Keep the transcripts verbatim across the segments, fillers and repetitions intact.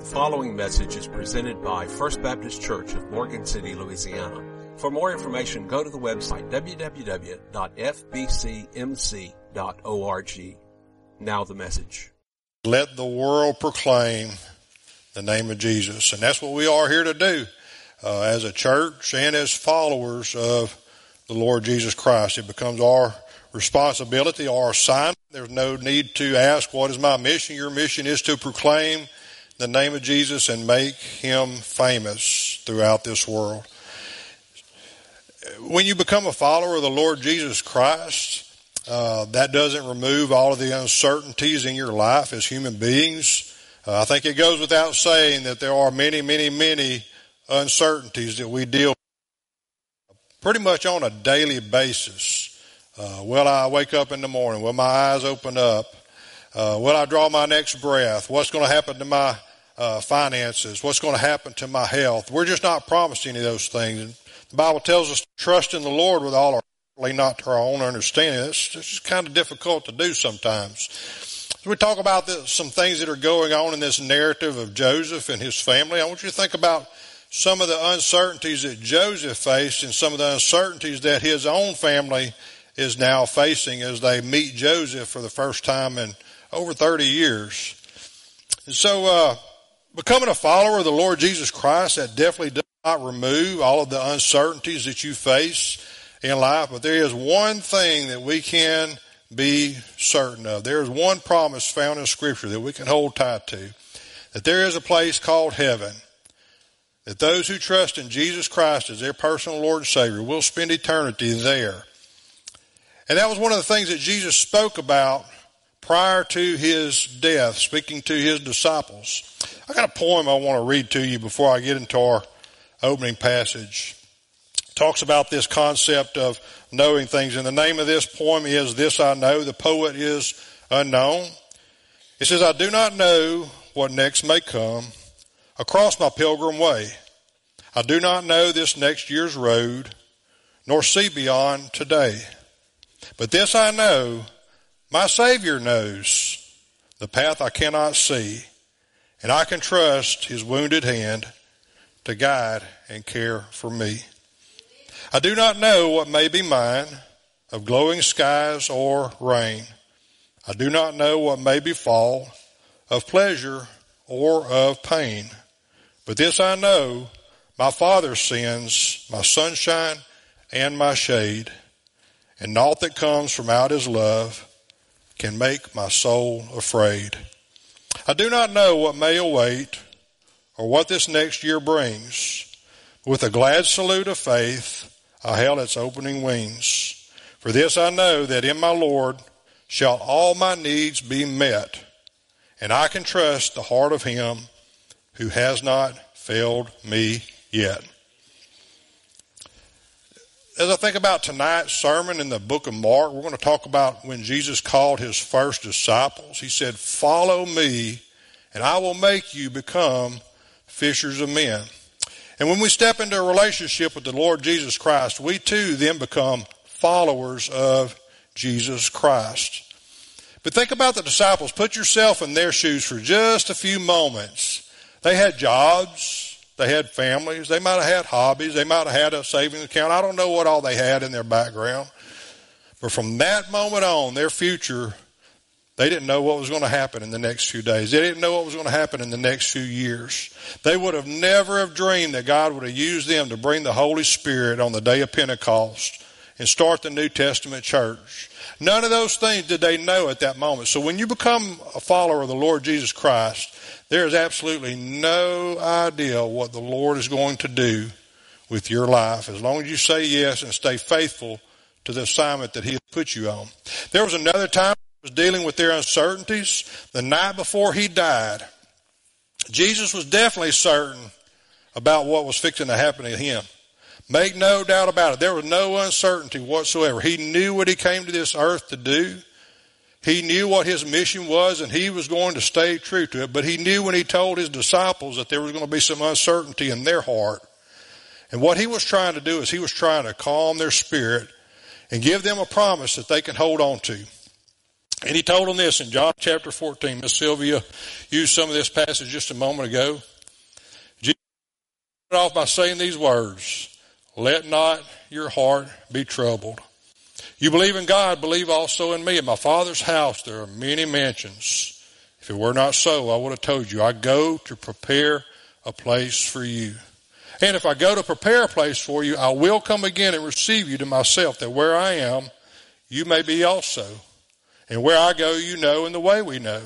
following message is presented by First Baptist Church of Morgan City, Louisiana. For more information, go to the website w w w dot f b c m c dot org. Now the message. Let the world proclaim the name of Jesus. And that's what we are here to do uh, as a church and as followers of the Lord Jesus Christ. It becomes our responsibility, our assignment. There's no need to ask, what is my mission? Your mission is to proclaim the name of Jesus and make him famous throughout this world. When you become a follower of the Lord Jesus Christ, uh, that doesn't remove all of the uncertainties in your life as human beings. Uh, I think it goes without saying that there are many, many, many uncertainties that we deal with pretty much on a daily basis. Uh, will I wake up in the morning? Will my eyes open up? Uh, will I draw my next breath? What's going to happen to my uh, finances? What's going to happen to my health? We're just not promised any of those things. And the Bible tells us to trust in the Lord with all our heart, not to our own understanding. It's, it's just kind of difficult to do sometimes. So we talk about this, some things that are going on in this narrative of Joseph and his family. I want you to think about some of the uncertainties that Joseph faced and some of the uncertainties that his own family is now facing as they meet Joseph for the first time in over thirty years. And so, uh, becoming a follower of the Lord Jesus Christ, that definitely does not remove all of the uncertainties that you face in life, but there is one thing that we can be certain of. There is one promise found in Scripture that we can hold tight to, that there is a place called heaven, that those who trust in Jesus Christ as their personal Lord and Savior will spend eternity there. And that was one of the things that Jesus spoke about prior to his death, speaking to his disciples. I got a poem I want to read to you before I get into our opening passage. It talks about this concept of knowing things. And the name of this poem is This I Know. The poet is unknown. It says, I do not know what next may come across my pilgrim way. I do not know this next year's road, nor see beyond today. But this I know, my Savior knows the path I cannot see, and I can trust his wounded hand to guide and care for me. I do not know what may be mine of glowing skies or rain. I do not know what may befall of pleasure or of pain. But this I know, my Father sends my sunshine and my shade, and naught that comes from out his love can make my soul afraid. I do not know what may await or what this next year brings. With a glad salute of faith, I hail its opening wings. For this I know, that in my Lord shall all my needs be met, and I can trust the heart of him who has not failed me yet. As I think about tonight's sermon in the book of Mark, we're going to talk about when Jesus called his first disciples. He said, follow me, and I will make you become fishers of men. And when we step into a relationship with the Lord Jesus Christ, we too then become followers of Jesus Christ. But think about the disciples. Put yourself in their shoes for just a few moments. They had jobs. They had families. They might have had hobbies. They might have had a savings account. I don't know what all they had in their background. But from that moment on, their future, they didn't know what was going to happen in the next few days. They didn't know what was going to happen in the next few years. They would have never have dreamed that God would have used them to bring the Holy Spirit on the day of Pentecost and start the New Testament church. None of those things did they know at that moment. So when you become a follower of the Lord Jesus Christ, there is absolutely no idea what the Lord is going to do with your life as long as you say yes and stay faithful to the assignment that he has put you on. There was another time he was dealing with their uncertainties. The night before he died, Jesus was definitely certain about what was fixing to happen to him. Make no doubt about it. There was no uncertainty whatsoever. He knew what he came to this earth to do. He knew what his mission was, and he was going to stay true to it. But he knew when he told his disciples that there was going to be some uncertainty in their heart. And what he was trying to do is he was trying to calm their spirit and give them a promise that they can hold on to. And he told them this in John chapter fourteen. Miss Sylvia used some of this passage just a moment ago. Jesus started off by saying these words, let not your heart be troubled. You believe in God, believe also in me. In my Father's house there are many mansions. If it were not so, I would have told you. I go to prepare a place for you. And if I go to prepare a place for you, I will come again and receive you to myself, that where I am, you may be also. And where I go, you know, and the way we know.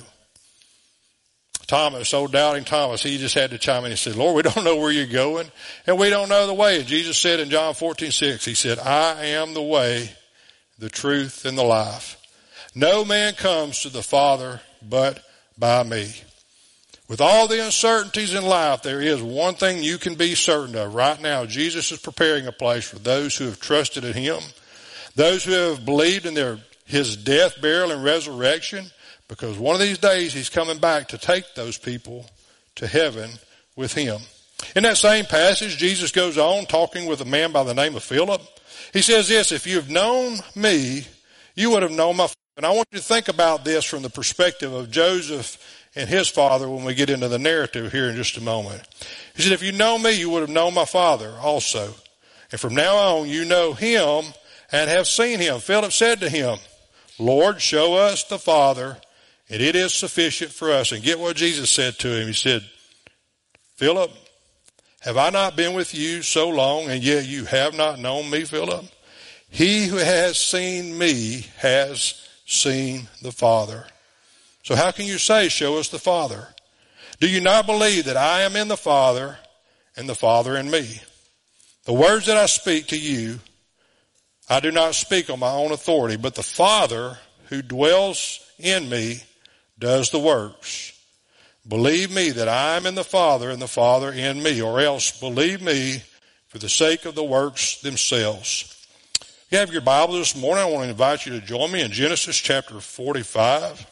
Thomas, old doubting Thomas, he just had to chime in and said, Lord, we don't know where you're going, and we don't know the way. And Jesus said in John fourteen six, he said, I am the way, the truth, and the life. No man comes to the Father but by me. With all the uncertainties in life, there is one thing you can be certain of. Right now, Jesus is preparing a place for those who have trusted in him, those who have believed in their his death, burial, and resurrection, because one of these days he's coming back to take those people to heaven with him. In that same passage, Jesus goes on talking with a man by the name of Philip. He says this, if you've known me, you would have known my Father. And I want you to think about this from the perspective of Joseph and his father when we get into the narrative here in just a moment. He said, if you know me, you would have known my Father also. And from now on, you know him and have seen him. Philip said to him, Lord, show us the Father, and it is sufficient for us. And get what Jesus said to him. He said, Philip, have I not been with you so long, and yet you have not known me, Philip? He who has seen me has seen the Father. So how can you say, show us the Father? Do you not believe that I am in the Father, and the Father in me? The words that I speak to you, I do not speak on my own authority, but the Father who dwells in me does the works. Believe me that I am in the Father and the Father in me, or else believe me for the sake of the works themselves. If you have your Bible this morning, I want to invite you to join me in Genesis chapter forty-five.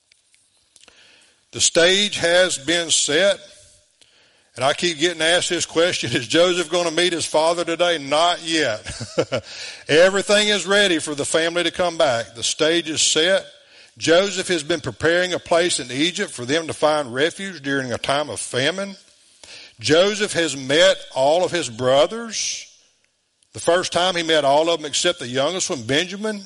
The stage has been set. And I keep getting asked this question, is Joseph going to meet his father today? Not yet. Everything is ready for the family to come back. The stage is set. Joseph has been preparing a place in Egypt for them to find refuge during a time of famine. Joseph has met all of his brothers. The first time he met all of them except the youngest one, Benjamin.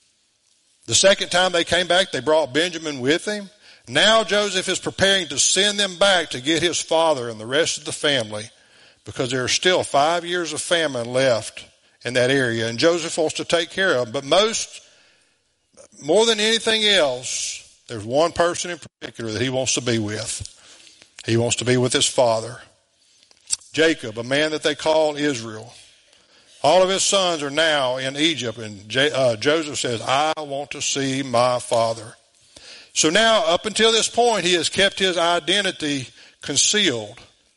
The second time they came back, they brought Benjamin with him. Now Joseph is preparing to send them back to get his father and the rest of the family, because there are still five years of famine left in that area, and Joseph wants to take care of them. But most, more than anything else, there's one person in particular that he wants to be with. He wants to be with his father, Jacob, a man that they call Israel. All of his sons are now in Egypt, and J- uh, Joseph says, I want to see my father. So now, up until this point, he has kept his identity concealed.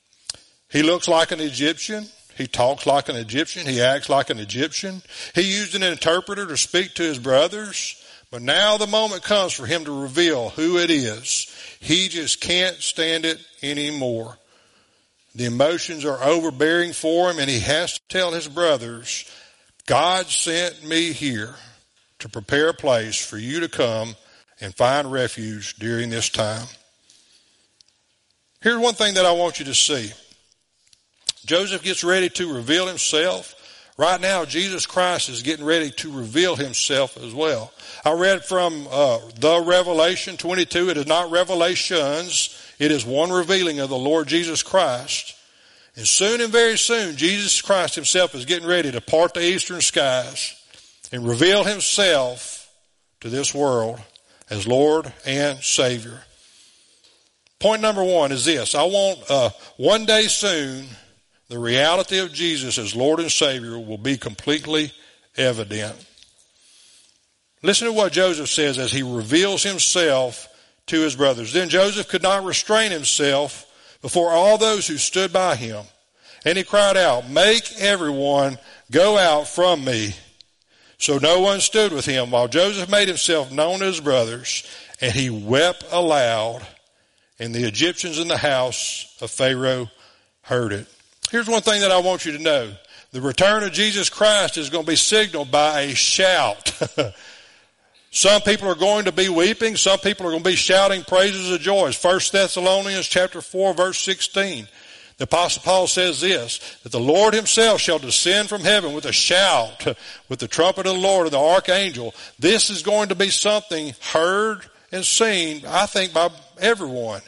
He looks like an Egyptian. He talks like an Egyptian. He acts like an Egyptian. He used an interpreter to speak to his brothers. But now the moment comes for him to reveal who it is. He just can't stand it anymore. The emotions are overbearing for him, and he has to tell his brothers, God sent me here to prepare a place for you to come and find refuge during this time. Here's one thing that I want you to see. Joseph gets ready to reveal himself. Right now, Jesus Christ is getting ready to reveal himself as well. I read from uh, the Revelation twenty-two. It is not revelations. It is one revealing of the Lord Jesus Christ. And soon and very soon, Jesus Christ himself is getting ready to part the eastern skies and reveal himself to this world as Lord and Savior. Point number one is this. I want uh, one day soon, the reality of Jesus as Lord and Savior will be completely evident. Listen to what Joseph says as he reveals himself to his brothers. Then Joseph could not restrain himself before all those who stood by him. And he cried out, make everyone go out from me. So no one stood with him while Joseph made himself known to his brothers, and he wept aloud, and the Egyptians in the house of Pharaoh heard it. Here's one thing that I want you to know. The return of Jesus Christ is going to be signaled by a shout. Some people are going to be weeping. Some people are going to be shouting praises of joy. First Thessalonians chapter four, verse sixteen. The Apostle Paul says this, that the Lord himself shall descend from heaven with a shout, with the trumpet of the Lord and the archangel. This is going to be something heard and seen, I think, by everyone.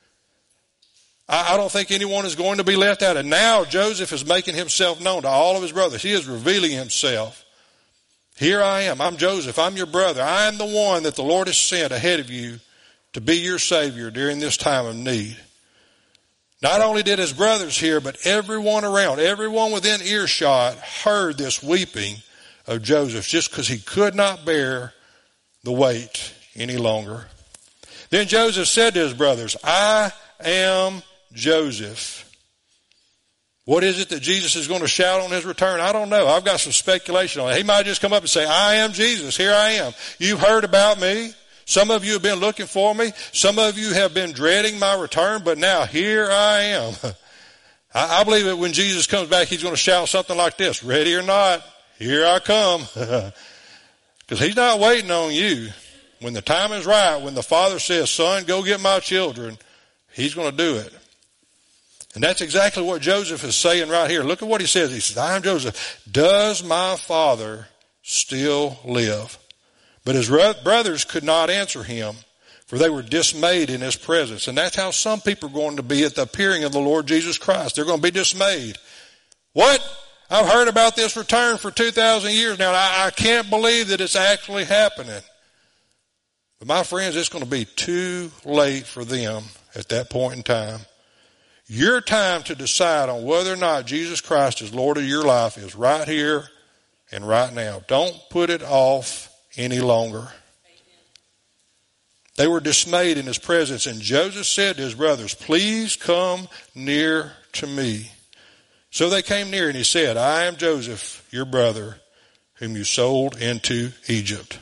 I don't think anyone is going to be left out. And now Joseph is making himself known to all of his brothers. He is revealing himself. Here I am. I'm Joseph. I'm your brother. I am the one that the Lord has sent ahead of you to be your Savior during this time of need. Not only did his brothers hear, but everyone around, everyone within earshot heard this weeping of Joseph just because he could not bear the weight any longer. Then Joseph said to his brothers, I am Joseph. What is it that Jesus is going to shout on his return? I don't know. I've got some speculation on it. He might just come up and say, I am Jesus. Here I am. You've heard about me. Some of you have been looking for me. Some of you have been dreading my return, but now here I am. I, I believe that when Jesus comes back, he's going to shout something like this, ready or not, here I come. Because he's not waiting on you. When the time is right, when the Father says, son, go get my children, he's going to do it. And that's exactly what Joseph is saying right here. Look at what he says. He says, I am Joseph. Does my father still live? But his brothers could not answer him, for they were dismayed in his presence. And that's how some people are going to be at the appearing of the Lord Jesus Christ. They're going to be dismayed. What? I've heard about this return for two thousand years now. I, I can't believe that it's actually happening. But my friends, it's going to be too late for them at that point in time. Your time to decide on whether or not Jesus Christ is Lord of your life is right here and right now. Don't put it off any longer. Amen. They were dismayed in his presence, and Joseph said to his brothers, please come near to me. So they came near, and he said, I am Joseph, your brother, whom you sold into Egypt.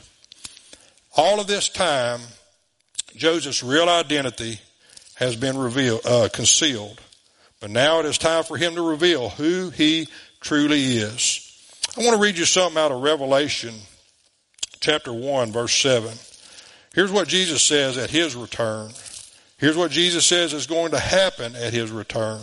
All of this time, Joseph's real identity has been revealed, uh, concealed. But now it is time for him to reveal who he truly is. I want to read you something out of Revelation chapter one, verse seven. Here's what Jesus says at his return. Here's what Jesus says is going to happen at his return.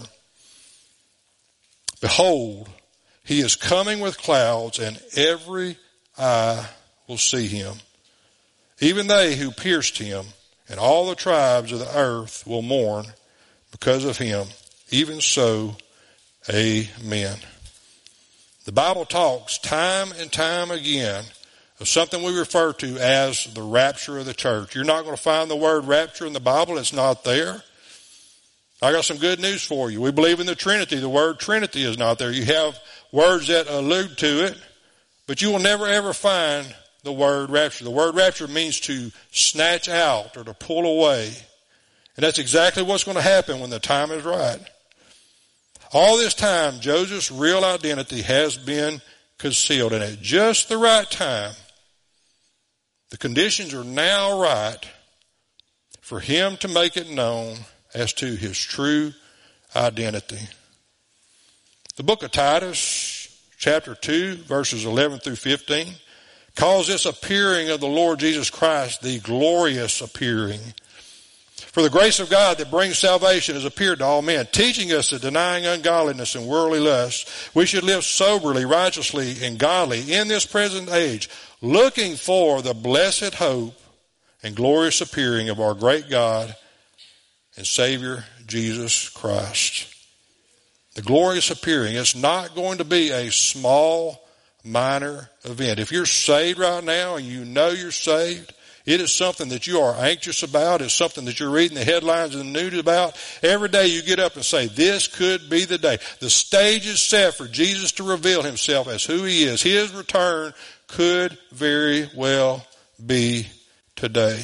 Behold, he is coming with clouds, and every eye will see him. Even they who pierced him, and all the tribes of the earth will mourn because of him. Even so, amen. The Bible talks time and time again of something we refer to as the rapture of the church. You're not going to find the word rapture in the Bible. It's not there. I got some good news for you. We believe in the Trinity. The word Trinity is not there. You have words that allude to it, but you will never ever find the word rapture. The word rapture means to snatch out or to pull away. And that's exactly what's going to happen when the time is right. All this time, Joseph's real identity has been concealed. And at just the right time, the conditions are now right for him to make it known as to his true identity. The book of Titus, chapter two, verses eleven through fifteen, calls this appearing of the Lord Jesus Christ the glorious appearing. For the grace of God that brings salvation has appeared to all men, teaching us that denying ungodliness and worldly lust, we should live soberly, righteously, and godly in this present age, looking for the blessed hope and glorious appearing of our great God and Savior, Jesus Christ. The glorious appearing. It's not going to be a small, minor event. If you're saved right now and you know you're saved, it is something that you are anxious about. It's something that you're reading the headlines in the news about. Every day you get up and say, this could be the day. The stage is set for Jesus to reveal himself as who he is. His return could very well be today.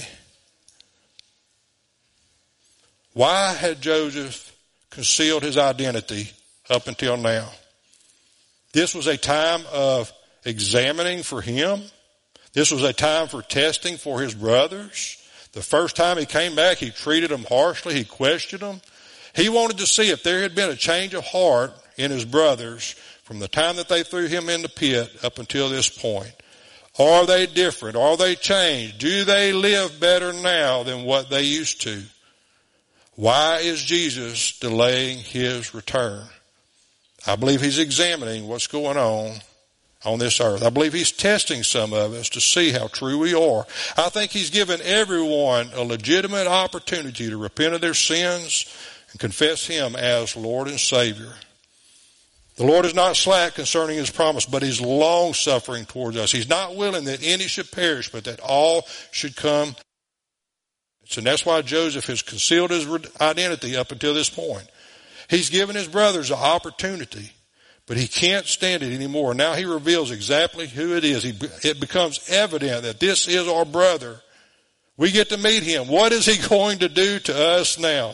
Why had Joseph concealed his identity up until now? This was a time of examining for him. This was a time for testing for his brothers. The first time he came back, he treated them harshly. He questioned them. He wanted to see if there had been a change of heart in his brothers from the time that they threw him in the pit up until this point. Are they different? Are they changed? Do they live better now than what they used to? Why is Jesus delaying his return? I believe he's examining what's going on on this earth. I believe he's testing some of us to see how true we are. I think he's given everyone a legitimate opportunity to repent of their sins and confess him as Lord and Savior. The Lord is not slack concerning his promise, but he's long-suffering towards us. He's not willing that any should perish, but that all should come. And that's why Joseph has concealed his identity up until this point. He's given his brothers an opportunity, but he can't stand it anymore. Now he reveals exactly who it is. He, it becomes evident that this is our brother. We get to meet him. What is he going to do to us now?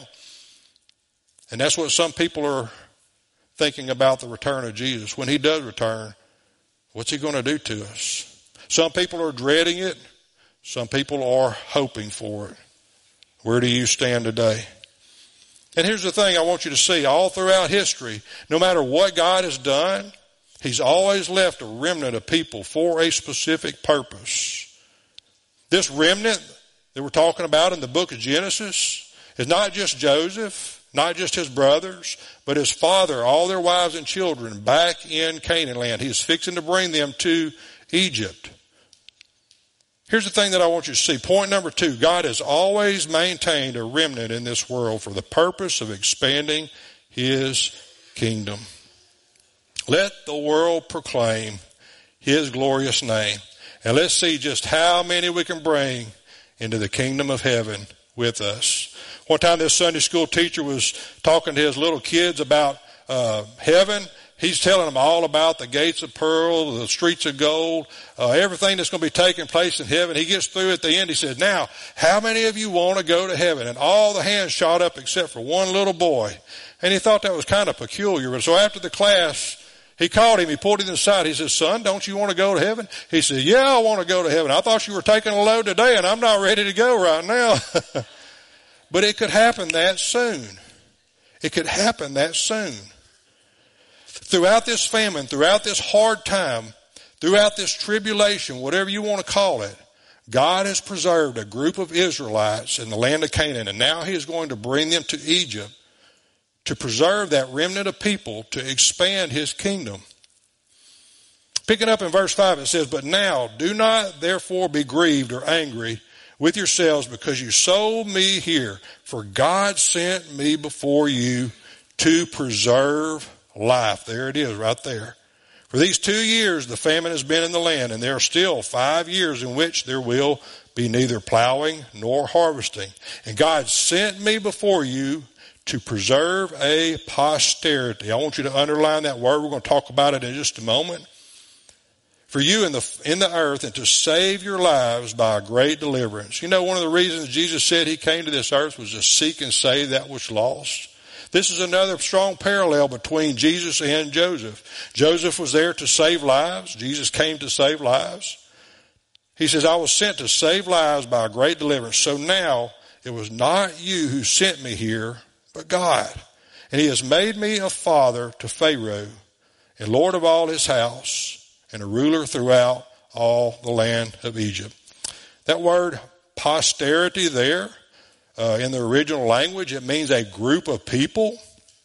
And that's what some people are thinking about the return of Jesus. When he does return, what's he going to do to us? Some people are dreading it. Some people are hoping for it. Where do you stand today? And here's the thing I want you to see. All throughout history, no matter what God has done, he's always left a remnant of people for a specific purpose. This remnant that we're talking about in the book of Genesis is not just Joseph, not just his brothers, but his father, all their wives and children back in Canaan land. He's fixing to bring them to Egypt. Here's the thing that I want you to see. Point number two, God has always maintained a remnant in this world for the purpose of expanding his kingdom. Let the world proclaim his glorious name. And let's see just how many we can bring into the kingdom of heaven with us. One time this Sunday school teacher was talking to his little kids about uh, heaven. He's telling them all about the gates of pearl, the streets of gold, uh, everything that's going to be taking place in heaven. He gets through at the end. He says, now, how many of you want to go to heaven? And all the hands shot up except for one little boy. And he thought that was kind of peculiar. So after the class, he called him. He pulled him aside. He says, son, don't you want to go to heaven? He said, yeah, I want to go to heaven. I thought you were taking a load today, and I'm not ready to go right now. But it could happen that soon. It could happen that soon. Throughout this famine, throughout this hard time, throughout this tribulation, whatever you want to call it, God has preserved a group of Israelites in the land of Canaan, and now he is going to bring them to Egypt to preserve that remnant of people to expand his kingdom. Picking up in verse five, it says, but now do not therefore be grieved or angry with yourselves because you sold me here, for God sent me before you to preserve life. There it is right there. For these two years the famine has been in the land, and there are still five years in which there will be neither plowing nor harvesting. And God sent me before you to preserve a posterity. I want you to underline that word. We're going to talk about it in just a moment. For you in the in the earth, and to save your lives by a great deliverance. You know, one of the reasons Jesus said he came to this earth was to seek and save that which lost. This is another strong parallel between Jesus and Joseph. Joseph was there to save lives. Jesus came to save lives. He says, I was sent to save lives by a great deliverance. So now it was not you who sent me here, but God. And he has made me a father to Pharaoh, and Lord of all his house, and a ruler throughout all the land of Egypt. That word posterity there, Uh, in the original language, it means a group of people.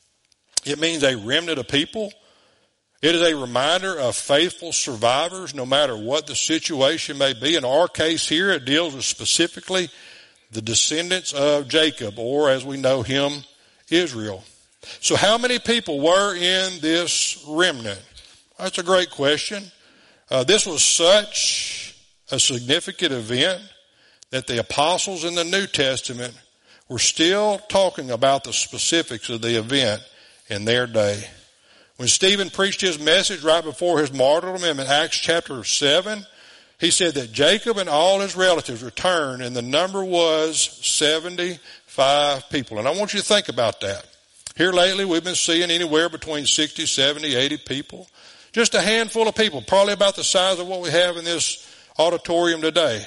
It means a remnant of people. It is a reminder of faithful survivors, no matter what the situation may be. In our case here, it deals with specifically the descendants of Jacob, or as we know him, Israel. So how many people were in this remnant? That's a great question. Uh, this was such a significant event that the apostles in the New Testament were still talking about the specifics of the event in their day. When Stephen preached his message right before his martyrdom in Acts chapter seven, he said that Jacob and all his relatives returned, and the number was seventy-five people. And I want you to think about that. Here lately, we've been seeing anywhere between sixty, seventy, eighty people. Just a handful of people, probably about the size of what we have in this auditorium today.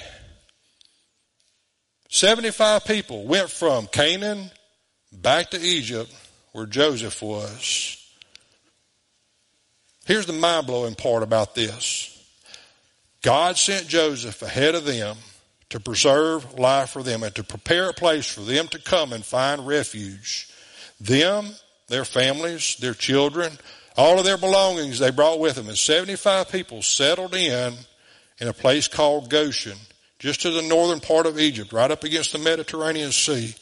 seventy-five people went from Canaan back to Egypt where Joseph was. Here's the mind-blowing part about this. God sent Joseph ahead of them to preserve life for them and to prepare a place for them to come and find refuge. Them, their families, their children, all of their belongings they brought with them. And seventy-five people settled in in a place called Goshen, just to the northern part of Egypt, right up against the Mediterranean Sea.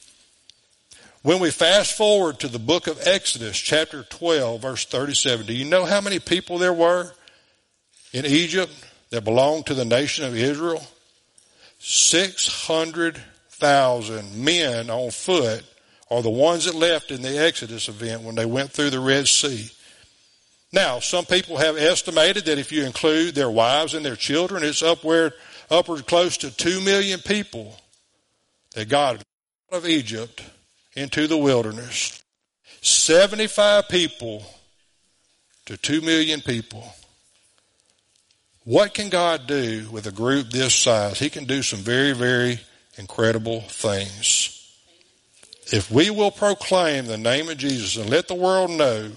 When we fast forward to the book of Exodus, chapter twelve, verse thirty-seven, do you know how many people there were in Egypt that belonged to the nation of Israel? six hundred thousand men on foot are the ones that left in the Exodus event when they went through the Red Sea. Now, some people have estimated that if you include their wives and their children, it's upward, upward close to two million people that got out of Egypt into the wilderness. seventy-five people to two million people. What can God do with a group this size? He can do some very, very incredible things. If we will proclaim the name of Jesus and let the world know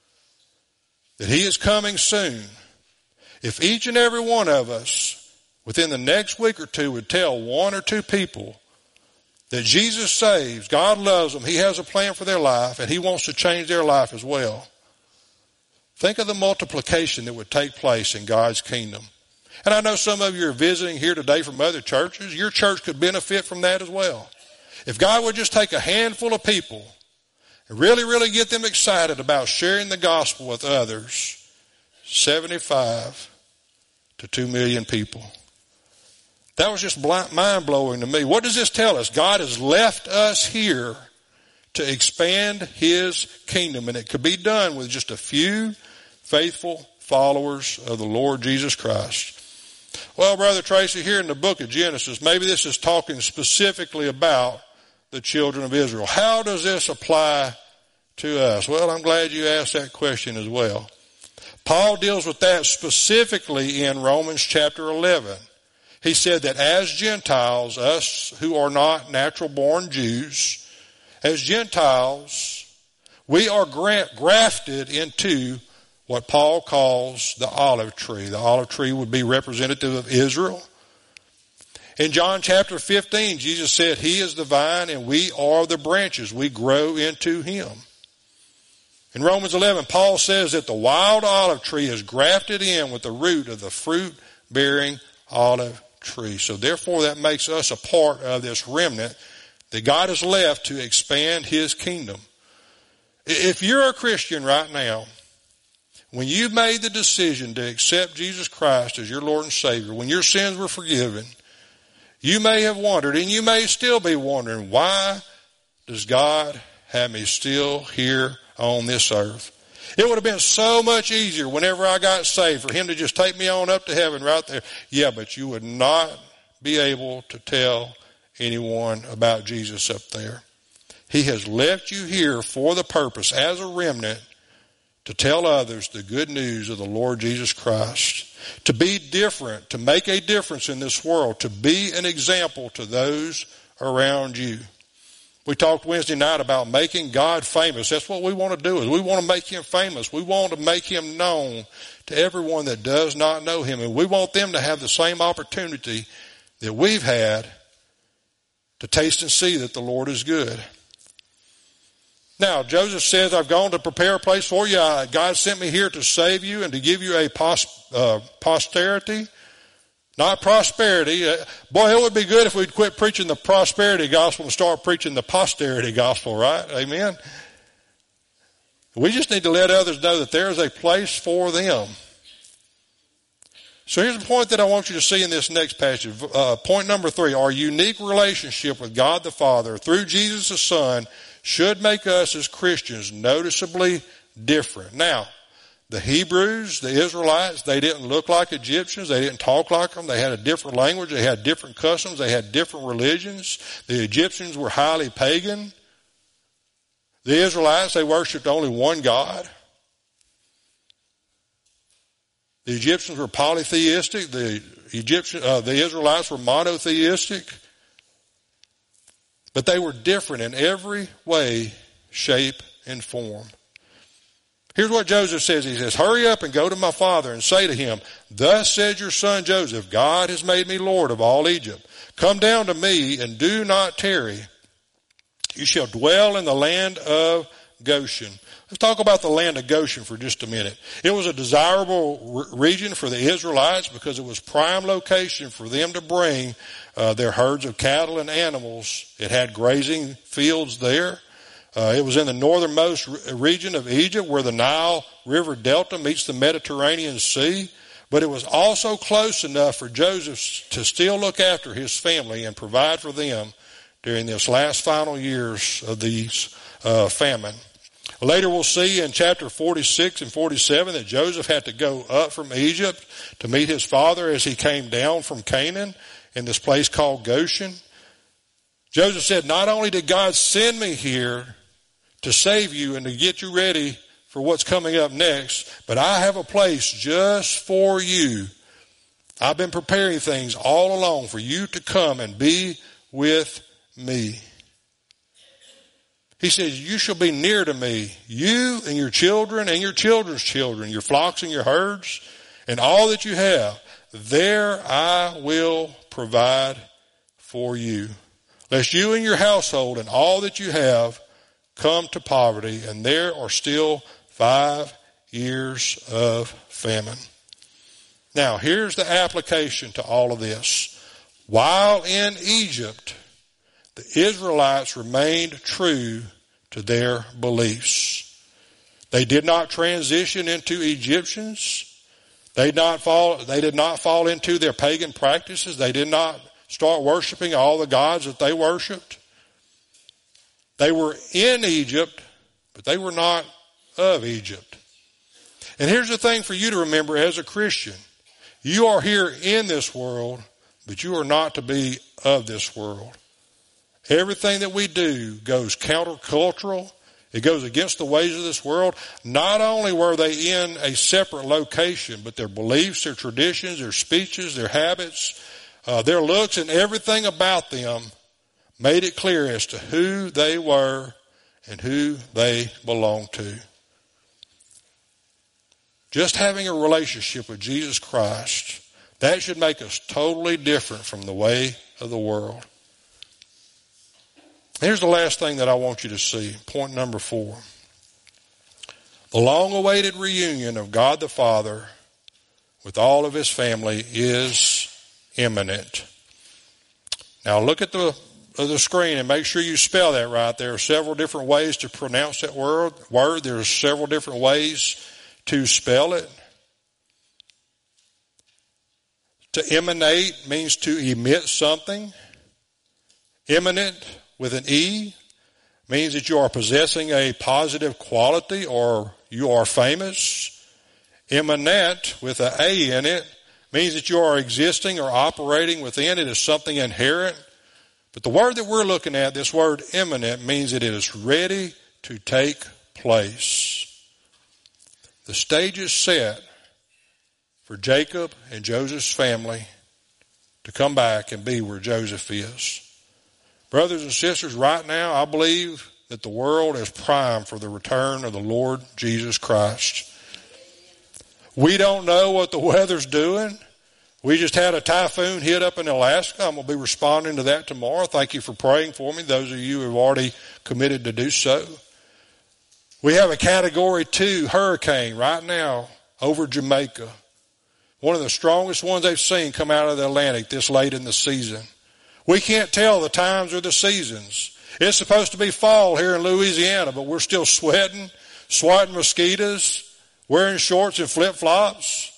that he is coming soon, if each and every one of us within the next week or two would tell one or two people that Jesus saves, God loves them, he has a plan for their life, and he wants to change their life as well. Think of the multiplication that would take place in God's kingdom. And I know some of you are visiting here today from other churches. Your church could benefit from that as well. If God would just take a handful of people and really, really get them excited about sharing the gospel with others, seventy-five to two million people. That was just mind-blowing to me. What does this tell us? God has left us here to expand his kingdom, and it could be done with just a few faithful followers of the Lord Jesus Christ. Well, Brother Tracy, here in the book of Genesis, maybe this is talking specifically about the children of Israel. How does this apply to us? Well, I'm glad you asked that question as well. Paul deals with that specifically in Romans chapter eleven. He said that as Gentiles, us who are not natural-born Jews, as Gentiles, we are grafted into what Paul calls the olive tree. The olive tree would be representative of Israel. In John chapter fifteen, Jesus said, he is the vine and we are the branches. We grow into him. In Romans eleven, Paul says that the wild olive tree is grafted in with the root of the fruit-bearing olive tree. So therefore that makes us a part of this remnant that God has left to expand his kingdom. If you're a Christian right now, when you made the decision to accept Jesus Christ as your Lord and Savior, when your sins were forgiven, you may have wondered, and you may still be wondering, why does God have me still here on this earth? It would have been so much easier whenever I got saved for him to just take me on up to heaven right there. Yeah, but you would not be able to tell anyone about Jesus up there. He has left you here for the purpose, as a remnant, to tell others the good news of the Lord Jesus Christ. To be different, to make a difference in this world, to be an example to those around you. We talked Wednesday night about making God famous. That's what we want to do. Is we want to make him famous. We want to make him known to everyone that does not know him. And we want them to have the same opportunity that we've had to taste and see that the Lord is good. Now, Joseph says, I've gone to prepare a place for you. God sent me here to save you and to give you a pos- uh, posterity, not prosperity. Uh, boy, it would be good if we'd quit preaching the prosperity gospel and start preaching the posterity gospel, right? Amen? We just need to let others know that there is a place for them. So here's the point that I want you to see in this next passage. Uh, point number three, our unique relationship with God the Father through Jesus the Son should make us as Christians noticeably different. Now, the Hebrews, the Israelites, they didn't look like Egyptians. They didn't talk like them. They had a different language. They had different customs. They had different religions. The Egyptians were highly pagan. The Israelites, they worshiped only one God. The Egyptians were polytheistic. The Egyptian, uh, the Israelites were monotheistic. But they were different in every way, shape, and form. Here's what Joseph says. He says, hurry up and go to my father and say to him, thus says your son Joseph, God has made me Lord of all Egypt. Come down to me and do not tarry. You shall dwell in the land of Goshen. Let's talk about the land of Goshen for just a minute. It was a desirable re- region for the Israelites because it was prime location for them to bring uh, their herds of cattle and animals. It had grazing fields there. Uh, it was in the northernmost re- region of Egypt where the Nile River Delta meets the Mediterranean Sea. But it was also close enough for Joseph to still look after his family and provide for them during this last final years of these uh, famine. Later we'll see in chapter forty-six and forty-seven that Joseph had to go up from Egypt to meet his father as he came down from Canaan in this place called Goshen. Joseph said, not only did God send me here to save you and to get you ready for what's coming up next, but I have a place just for you. I've been preparing things all along for you to come and be with me. He says, you shall be near to me, you and your children and your children's children, your flocks and your herds, and all that you have. There I will provide for you. Lest you and your household and all that you have come to poverty, and there are still five years of famine. Now, here's the application to all of this. While in Egypt, the Israelites remained true to their beliefs. They did not transition into Egyptians. They did not fall, they did not fall into their pagan practices. They did not start worshiping all the gods that they worshiped. They were in Egypt, but they were not of Egypt. And here's the thing for you to remember as a Christian. You are here in this world, but you are not to be of this world. Everything that we do goes countercultural. It goes against the ways of this world. Not only were they in a separate location, but their beliefs, their traditions, their speeches, their habits, uh, their looks, and everything about them made it clear as to who they were and who they belonged to. Just having a relationship with Jesus Christ, that should make us totally different from the way of the world. Here's the last thing that I want you to see. Point number four. The long-awaited reunion of God the Father with all of his family is imminent. Now look at the, the screen and make sure you spell that right. There are several different ways to pronounce that word. word. There are several different ways to spell it. To emanate means to emit something. Imminent with an E means that you are possessing a positive quality or you are famous. Immanent with an A in it means that you are existing or operating within it as something inherent. But the word that we're looking at, this word imminent, means that it is ready to take place. The stage is set for Jacob and Joseph's family to come back and be where Joseph is. Brothers and sisters, right now I believe that the world is primed for the return of the Lord Jesus Christ. We don't know what the weather's doing. We just had a typhoon hit up in Alaska. I'm going to be responding to that tomorrow. Thank you for praying for me, those of you who have already committed to do so. We have a category two hurricane right now over Jamaica. One of the strongest ones they've seen come out of the Atlantic this late in the season. We can't tell the times or the seasons. It's supposed to be fall here in Louisiana, but we're still sweating, swatting mosquitoes, wearing shorts and flip-flops.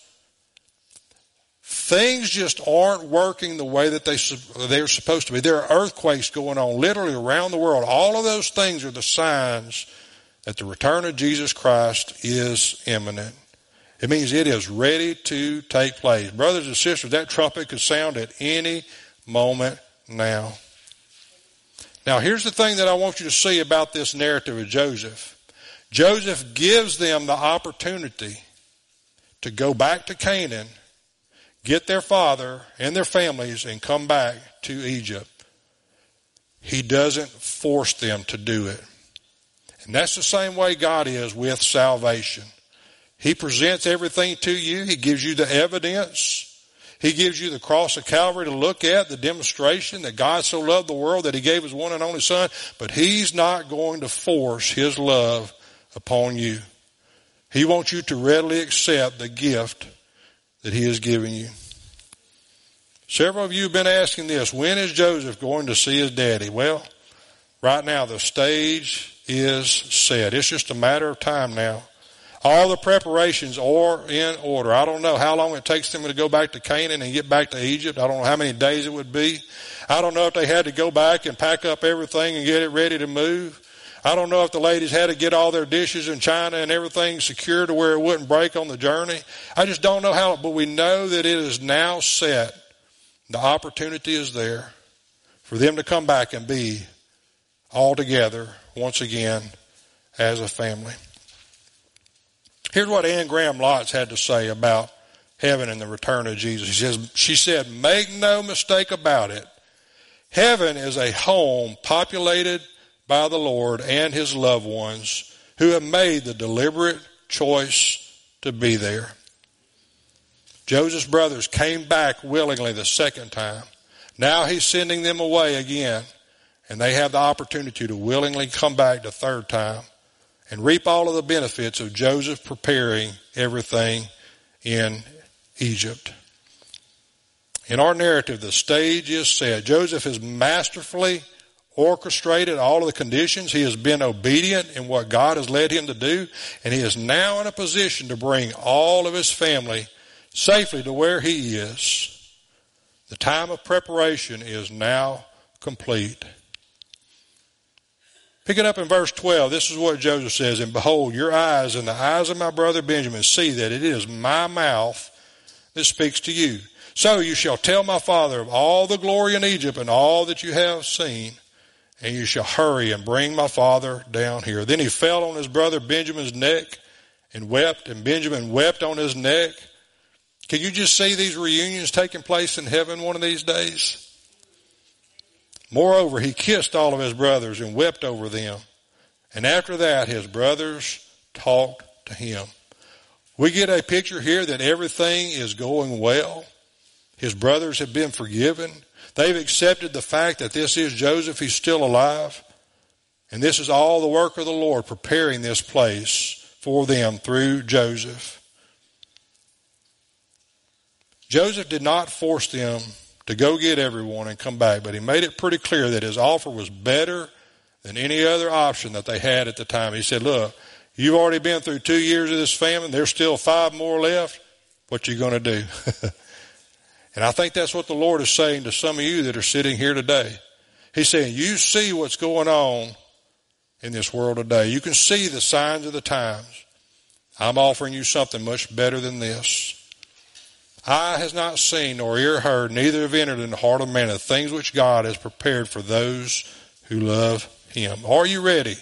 Things just aren't working the way that they, they're supposed to be. There are earthquakes going on literally around the world. All of those things are the signs that the return of Jesus Christ is imminent. It means it is ready to take place. Brothers and sisters, that trumpet could sound at any moment now. Now, here's the thing that I want you to see about this narrative of Joseph. Joseph gives them the opportunity to go back to Canaan, get their father and their families, and come back to Egypt. He doesn't force them to do it. And that's the same way God is with salvation. He presents everything to you. He gives you the evidence. He gives you the cross of Calvary to look at, the demonstration that God so loved the world that he gave his one and only Son. But he's not going to force his love upon you. He wants you to readily accept the gift that he has given you. Several of you have been asking this, when is Joseph going to see his daddy? Well, right now the stage is set. It's just a matter of time now. All the preparations are in order. I don't know how long it takes them to go back to Canaan and get back to Egypt. I don't know how many days it would be. I don't know if they had to go back and pack up everything and get it ready to move. I don't know if the ladies had to get all their dishes in China and everything secured to where it wouldn't break on the journey. I just don't know how, but we know that it is now set. The opportunity is there for them to come back and be all together once again as a family. Here's what Anne Graham Lotz had to say about heaven and the return of Jesus. She says, she said, make no mistake about it. Heaven is a home populated by the Lord and his loved ones who have made the deliberate choice to be there. Joseph's brothers came back willingly the second time. Now he's sending them away again, and they have the opportunity to willingly come back the third time and reap all of the benefits of Joseph preparing everything in Egypt. In our narrative, the stage is set. Joseph has masterfully orchestrated all of the conditions. He has been obedient in what God has led him to do, and he is now in a position to bring all of his family safely to where he is. The time of preparation is now complete. Pick it up in verse twelve. This is what Joseph says, and behold, your eyes and the eyes of my brother Benjamin see that it is my mouth that speaks to you. So you shall tell my father of all the glory in Egypt and all that you have seen, and you shall hurry and bring my father down here. Then he fell on his brother Benjamin's neck and wept, and Benjamin wept on his neck. Can you just see these reunions taking place in heaven one of these days? Moreover, he kissed all of his brothers and wept over them. And after that, his brothers talked to him. We get a picture here that everything is going well. His brothers have been forgiven. They've accepted the fact that this is Joseph. He's still alive. And this is all the work of the Lord preparing this place for them through Joseph. Joseph did not force them to go get everyone and come back, but he made it pretty clear that his offer was better than any other option that they had at the time. He said, look, you've already been through two years of this famine. There's still five more left. What you going to do? And I think that's what the Lord is saying to some of you that are sitting here today. He's saying, you see what's going on in this world today. You can see the signs of the times. I'm offering you something much better than this. Eye has not seen nor ear heard, neither have entered in the heart of man the things which God has prepared for those who love him. Are you ready?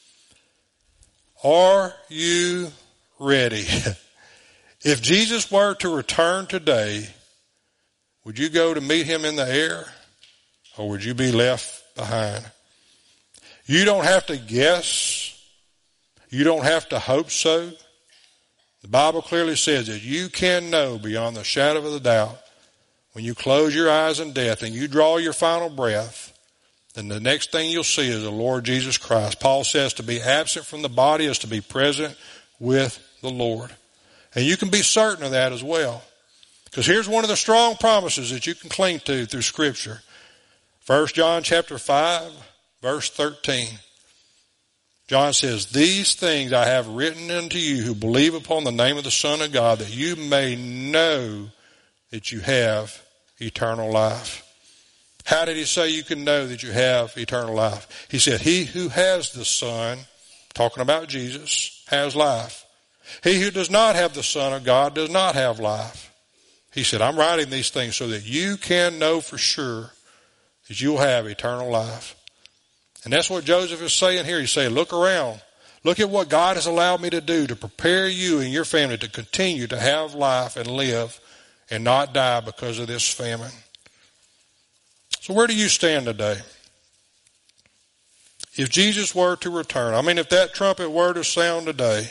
Are you ready? If Jesus were to return today, would you go to meet him in the air, or would you be left behind? You don't have to guess. You don't have to hope so. The Bible clearly says that you can know beyond the shadow of a doubt when you close your eyes in death and you draw your final breath, then the next thing you'll see is the Lord Jesus Christ. Paul says to be absent from the body is to be present with the Lord. And you can be certain of that as well. Because here's one of the strong promises that you can cling to through Scripture. First John chapter five, verse thirteen. John says, these things I have written unto you who believe upon the name of the Son of God, that you may know that you have eternal life. How did he say you can know that you have eternal life? He said, he who has the Son, talking about Jesus, has life. He who does not have the Son of God does not have life. He said, I'm writing these things so that you can know for sure that you'll have eternal life. And that's what Joseph is saying here. He's saying, look around. Look at what God has allowed me to do to prepare you and your family to continue to have life and live and not die because of this famine. So where do you stand today? If Jesus were to return, I mean, if that trumpet were to sound today,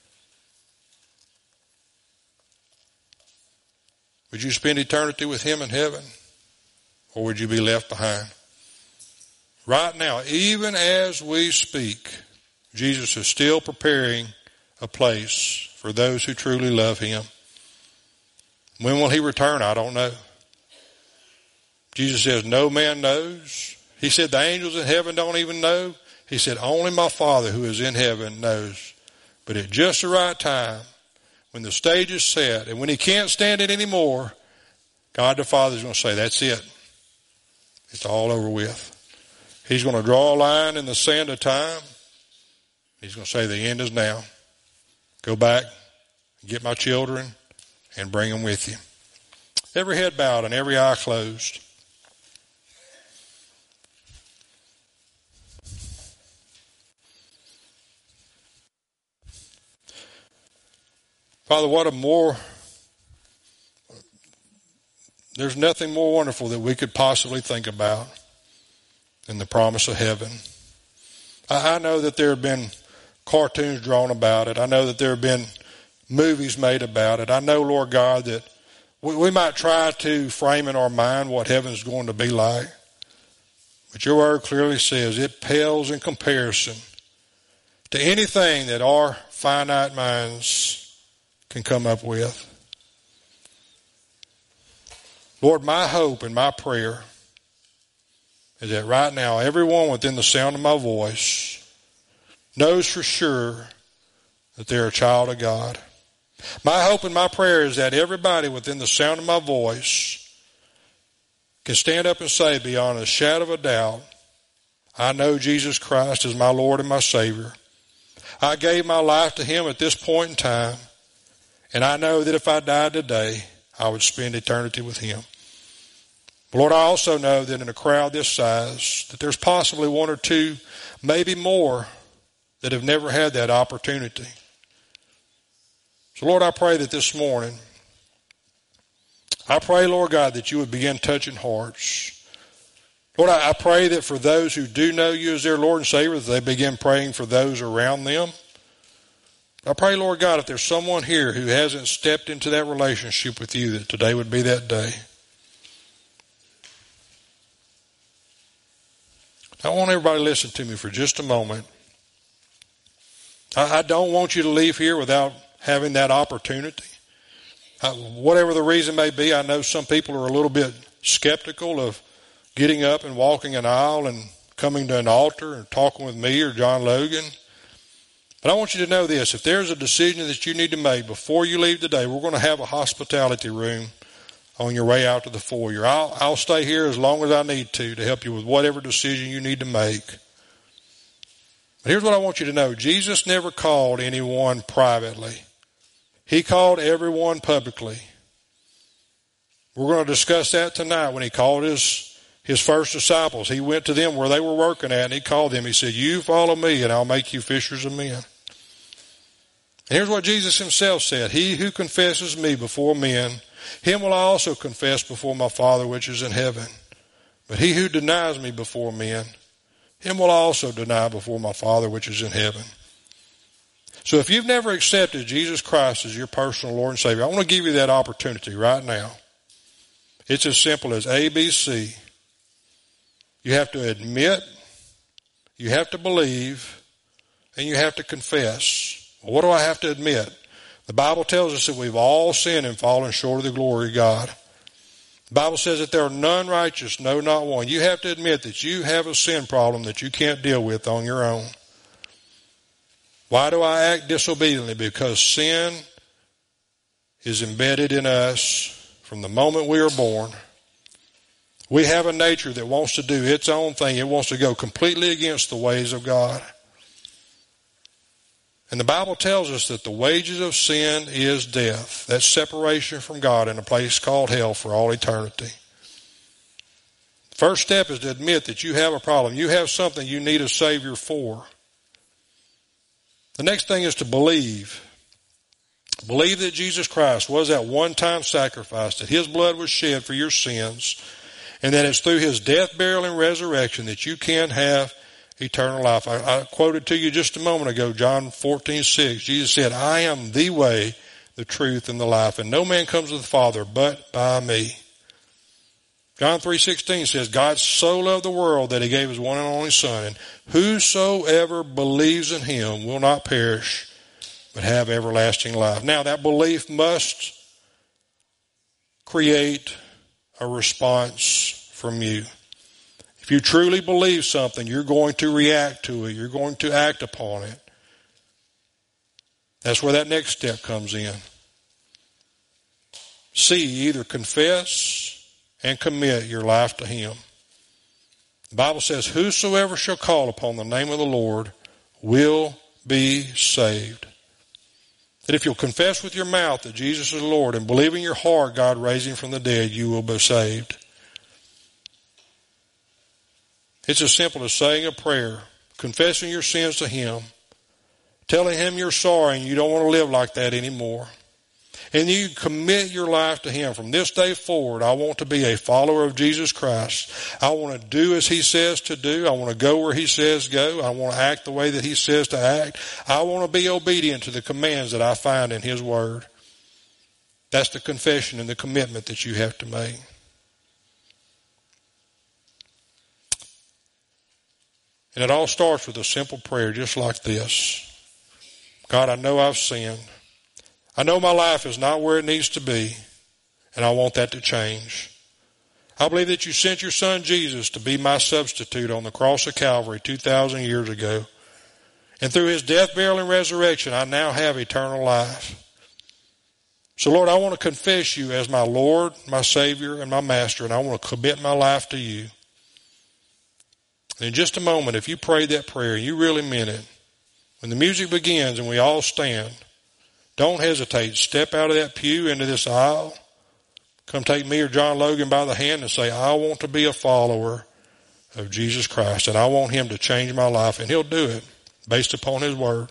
would you spend eternity with him in heaven? Or would you be left behind? Right now, even as we speak, Jesus is still preparing a place for those who truly love him. When will he return? I don't know. Jesus says, no man knows. He said, the angels in heaven don't even know. He said, only my Father who is in heaven knows. But at just the right time, when the stage is set, and when he can't stand it anymore, God the Father is going to say, that's it. It's all over with. He's going to draw a line in the sand of time. He's going to say, the end is now. Go back, get my children, and bring them with you. Every head bowed and every eye closed. Father, what a more, there's nothing more wonderful that we could possibly think about than the promise of heaven. I, I know that there have been cartoons drawn about it. I know that there have been movies made about it. I know, Lord God, that we, we might try to frame in our mind what heaven's going to be like. But your word clearly says it pales in comparison to anything that our finite minds can come up with. Lord, my hope and my prayer is that right now everyone within the sound of my voice knows for sure that they're a child of God. My hope and my prayer is that everybody within the sound of my voice can stand up and say beyond a shadow of a doubt, I know Jesus Christ is my Lord and my Savior. I gave my life to him at this point in time. And I know that if I died today, I would spend eternity with him. But Lord, I also know that in a crowd this size, that there's possibly one or two, maybe more, that have never had that opportunity. So Lord, I pray that this morning, I pray, Lord God, that you would begin touching hearts. Lord, I pray that for those who do know you as their Lord and Savior, that they begin praying for those around them. I pray, Lord God, if there's someone here who hasn't stepped into that relationship with you, that today would be that day. I want everybody to listen to me for just a moment. I, I don't want you to leave here without having that opportunity. I, whatever the reason may be, I know some people are a little bit skeptical of getting up and walking an aisle and coming to an altar and talking with me or John Logan. But I want you to know this. If there's a decision that you need to make before you leave today, we're going to have a hospitality room on your way out to the foyer. I'll, I'll stay here as long as I need to to help you with whatever decision you need to make. But here's what I want you to know. Jesus never called anyone privately. He called everyone publicly. We're going to discuss that tonight. When he called his, his first disciples, he went to them where they were working at, and he called them. He said, you follow me, and I'll make you fishers of men. And here's what Jesus himself said. He who confesses me before men, him will I also confess before my Father which is in heaven. But he who denies me before men, him will I also deny before my Father which is in heaven. So if you've never accepted Jesus Christ as your personal Lord and Savior, I want to give you that opportunity right now. It's as simple as A B C. You have to admit, you have to believe, and you have to confess. Well, what do I have to admit? The Bible tells us that we've all sinned and fallen short of the glory of God. The Bible says that there are none righteous, no, not one. You have to admit that you have a sin problem that you can't deal with on your own. Why do I act disobediently? Because sin is embedded in us from the moment we are born. We have a nature that wants to do its own thing. It wants to go completely against the ways of God. And the Bible tells us that the wages of sin is death. That's separation from God in a place called hell for all eternity. First step is to admit that you have a problem. You have something you need a Savior for. The next thing is to believe. Believe that Jesus Christ was that one-time sacrifice, that his blood was shed for your sins, and that it's through his death, burial, and resurrection that you can have eternal life. I, I quoted to you just a moment ago, John fourteen six. Jesus said, I am the way, the truth, and the life, and no man comes to the Father but by me. John three sixteen says, God so loved the world that he gave his one and only Son, and whosoever believes in him will not perish, but have everlasting life. Now, that belief must create a response from you. If you truly believe something, you're going to react to it. You're going to act upon it. That's where that next step comes in. C, either confess and commit your life to him. The Bible says, whosoever shall call upon the name of the Lord will be saved. That if you'll confess with your mouth that Jesus is Lord and believe in your heart God raised him from the dead, you will be saved. It's as simple as saying a prayer, confessing your sins to him, telling him you're sorry and you don't want to live like that anymore. And you commit your life to him. From this day forward, I want to be a follower of Jesus Christ. I want to do as he says to do. I want to go where he says go. I want to act the way that he says to act. I want to be obedient to the commands that I find in his word. That's the confession and the commitment that you have to make. And it all starts with a simple prayer just like this. God, I know I've sinned. I know my life is not where it needs to be, and I want that to change. I believe that you sent your son Jesus to be my substitute on the cross of Calvary two thousand years ago. And through his death, burial, and resurrection, I now have eternal life. So, Lord, I want to confess you as my Lord, my Savior, and my Master, and I want to commit my life to you. And in just a moment, if you prayed that prayer and you really meant it, when the music begins and we all stand, don't hesitate. Step out of that pew into this aisle. Come take me or John Logan by the hand and say, I want to be a follower of Jesus Christ, and I want him to change my life, and he'll do it based upon his word.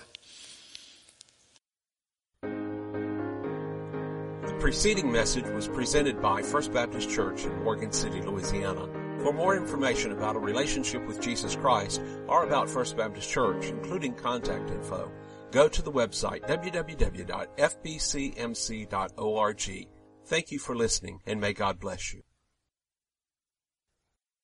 The preceding message was presented by First Baptist Church in Morgan City, Louisiana. For more information about a relationship with Jesus Christ or about First Baptist Church, including contact info, go to the website w w w dot f b c m c dot org. Thank you for listening, and may God bless you.